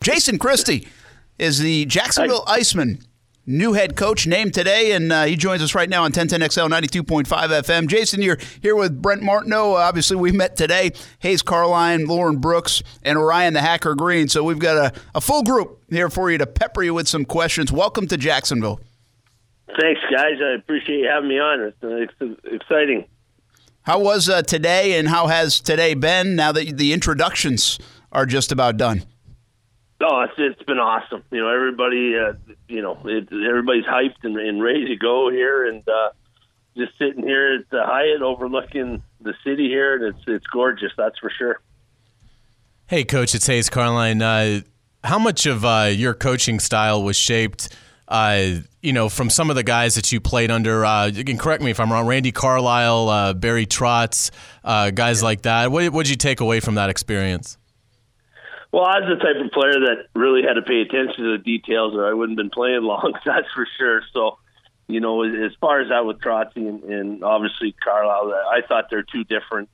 Jason Christie is the Jacksonville Icemen new head coach named today, and he joins us right now on 1010XL 92.5 FM. Jason, you're here with Brent Martineau. Obviously, we met today. Hayes Carline, Lauren Brooks, and Orion the Hacker Green. So we've got a full group here for you to pepper you with some questions. Welcome to Jacksonville. Thanks, guys. I appreciate you having me on. It's exciting. How was today, and how has today been now that the introductions are just about done? Oh, it's been awesome. Everybody, everybody's hyped and ready to go here, and just sitting here at the Hyatt overlooking the city here, and it's gorgeous. That's for sure. Hey, Coach, it's Hayes Carline. How much of your coaching style was shaped, from some of the guys that you played under? You can correct me if I'm wrong. Randy Carlisle, Barry Trotz, guys like that. What did you take away from that experience? Well, I was the type of player that really had to pay attention to the details, or I wouldn't have been playing long, that's for sure. So, as far as that with Trotzy and obviously Carlisle, I thought they're two different,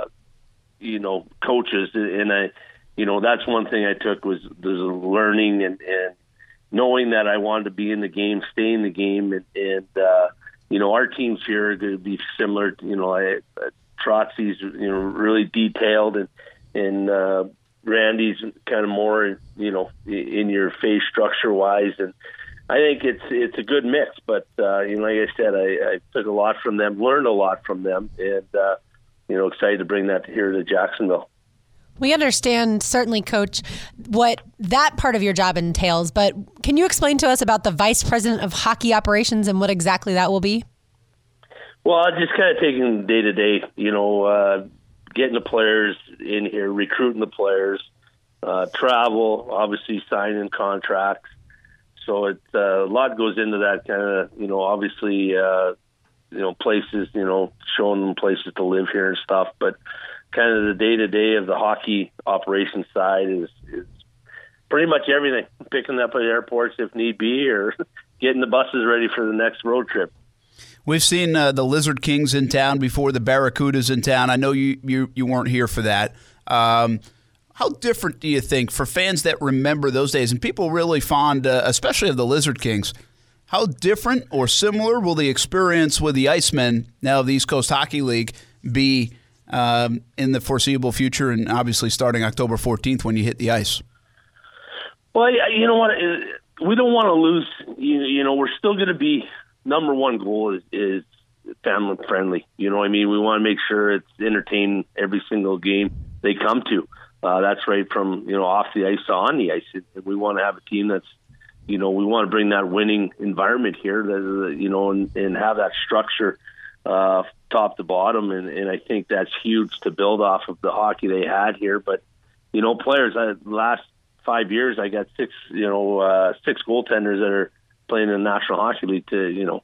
coaches. And that's one thing I took was learning and knowing that I wanted to be in the game, stay in the game. And our teams here are going to be similar. Trotzy's, really detailed and Randy's kind of more, in your face structure wise, and I think it's a good mix. But like I said, I took a lot from them, learned a lot from them, and excited to bring that here to Jacksonville. We understand, certainly, Coach, what that part of your job entails. But can you explain to us about the Vice President of Hockey Operations and what exactly that will be? Well, just kind of taking day to day, getting the players in here, recruiting the players, travel, obviously signing contracts. So it's a lot goes into that kind of, obviously, places, showing them places to live here and stuff. But kind of the day-to-day of the hockey operations side is pretty much everything. Picking up at airports if need be, or getting the buses ready for the next road trip. We've seen the Lizard Kings in town before, the Barracudas in town. I know you weren't here for that. How different do you think for fans that remember those days, and people really fond, especially of the Lizard Kings, how different or similar will the experience with the Icemen, now of the East Coast Hockey League, be in the foreseeable future, and obviously starting October 14th when you hit the ice? Well, you know what? We don't want to lose. We're still going to be – number one goal is family friendly. We want to make sure it's entertaining every single game they come to. That's right from, off the ice to on the ice. We want to have a team that's, we want to bring that winning environment here, and have that structure top to bottom. And I think that's huge to build off of the hockey they had here. But, players, last 5 years, I got six goaltenders that are playing in the National Hockey League to,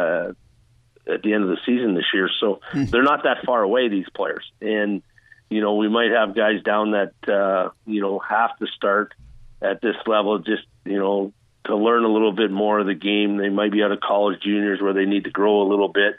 at the end of the season this year. So they're not that far away, these players. And, we might have guys down that, have to start at this level just, to learn a little bit more of the game. They might be out of college juniors where they need to grow a little bit.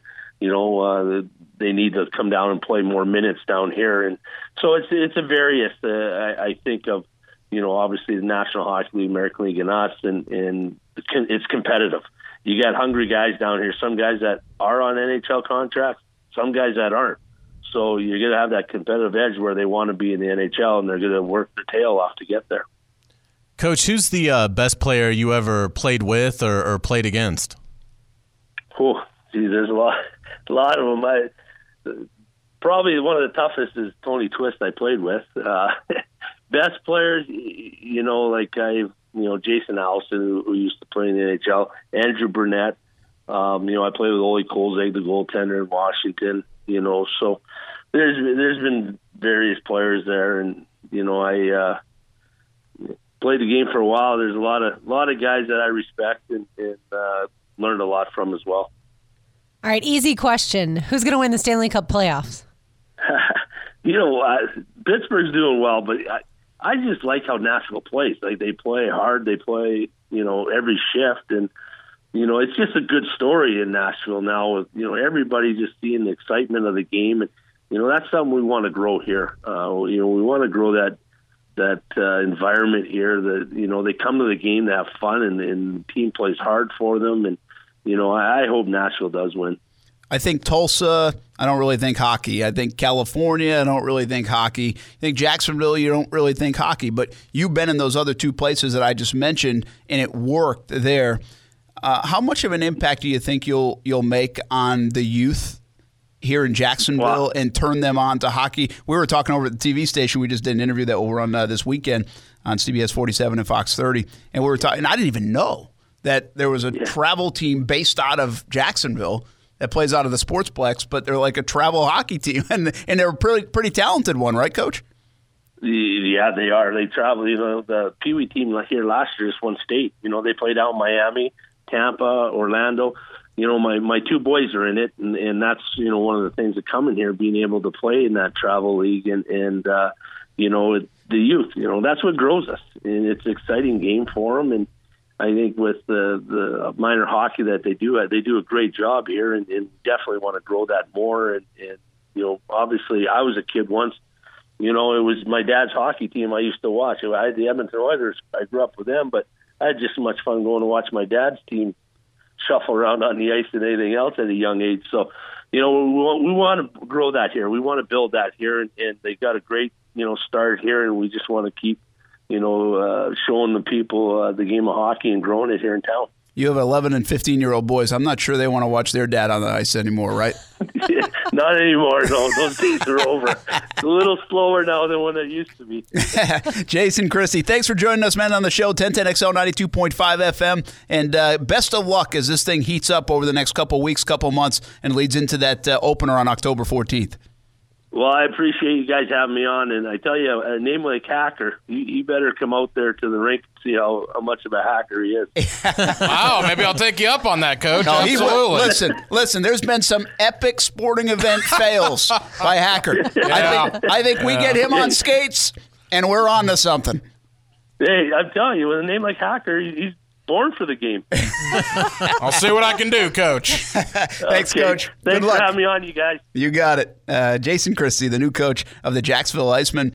They need to come down and play more minutes down here. And so it's a various, I think of, obviously the National Hockey League, American League, and us, and it's competitive. You got hungry guys down here, some guys that are on NHL contracts, some guys that aren't. So you're going to have that competitive edge where they want to be in the NHL, and they're going to work their tail off to get there. Coach, who's the best player you ever played with or played against? Oh, geez, there's a lot of them. Probably one of the toughest is Tony Twist I played with. Best players, Jason Allison, who used to play in the NHL, Andrew Burnett. I played with Ole Kolzig, the goaltender in Washington. So there's been various players there, and I played the game for a while. There's a lot of guys that I respect and learned a lot from as well. All right, easy question: who's going to win the Stanley Cup playoffs? Pittsburgh's doing well, but I just like how Nashville plays. Like, they play hard, they play every shift, and it's just a good story in Nashville now with everybody just seeing the excitement of the game, and that's something we want to grow here. We want to grow that environment here. That they come to the game to have fun, and the team plays hard for them. And I hope Nashville does win. I think Tulsa, I don't really think hockey. I think California, I don't really think hockey. I think Jacksonville, you don't really think hockey. But you've been in those other two places that I just mentioned, and it worked there. How much of an impact do you think you'll make on the youth here in Jacksonville and turn them on to hockey? We were talking over at the TV station. We just did an interview that will run this weekend on CBS 47 and Fox 30. And we were talking, and I didn't even know that there was a travel team based out of Jacksonville that plays out of the Sportsplex, but they're like a travel hockey team, and they're a pretty talented one, right, Coach? Yeah, they are. They travel. The Pee Wee team here last year just won state. They played out in Miami, Tampa, Orlando. My two boys are in it, and that's one of the things that come in here, being able to play in that travel league, and the youth. That's what grows us, and it's an exciting game for them. And I think with the minor hockey that they do a great job here, and definitely want to grow that more. And obviously, I was a kid once. It was my dad's hockey team I used to watch. I had the Edmonton Oilers. I grew up with them, but I had just as much fun going to watch my dad's team shuffle around on the ice than anything else at a young age. So, we want to grow that here. We want to build that here, and they got a great start here, and we just want to keep showing the people the game of hockey and growing it here in town. You have 11 and 15-year-old boys. I'm not sure they want to watch their dad on the ice anymore, right? Not anymore. No, those days are over. It's a little slower now than when it used to be. Jason Christie, thanks for joining us, man, on the show, 1010XL 92.5 FM. And best of luck as this thing heats up over the next couple weeks, couple months, and leads into that opener on October 14th. Well, I appreciate you guys having me on, and I tell you, a name like Hacker, he better come out there to the rink and see how much of a hacker he is. Wow, maybe I'll take you up on that, Coach. No, absolutely. Listen, there's been some epic sporting event fails by Hacker. Yeah. I think we get him on skates, and we're on to something. Hey, I'm telling you, with a name like Hacker, he's born for the game. I'll see what I can do, Coach. Thanks, Coach. Thanks Good luck. for having me on, you guys. You got it. Jason Christie, the new coach of the Jacksonville Icemen.